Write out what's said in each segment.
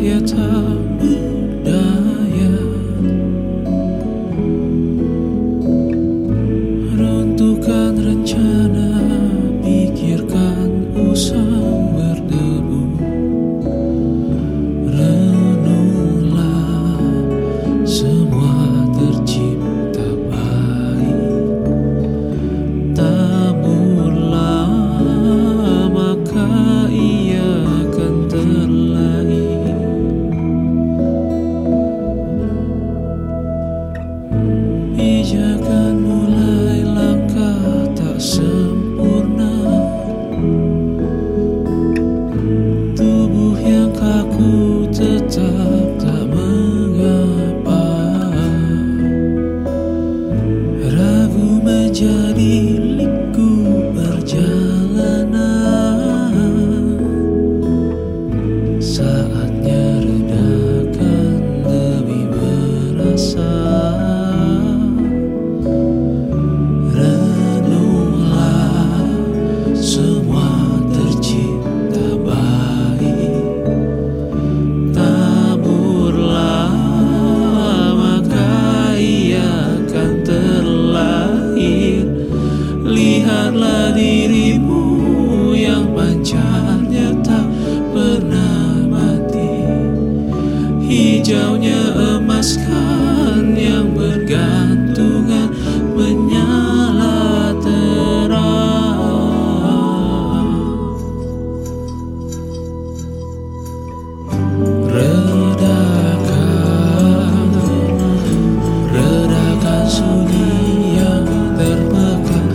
cahaya tak berdaya, runtuhkan rencana, pikirkan usang berdebu. Renunglah, semua tercipta baik. Taburlah, maka ia akan terlahir. Pijakan mulai langkah tak sempurna, tubuh yang kaku tetap tak mengapa. Ragu menjadi liku perjalanan, saatnya redakan lebih berasa. Renunglah, semua tercipta baik. Taburlah, maka ia akan terlahir. Lihatlah dirimu yang pancarnya tak pernah mati, hijaunya emaskan yang bergantungan menyala terang. Redakan sunyi yang terpekan,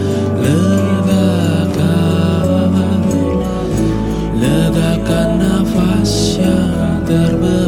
legakan nafas yang terbeban.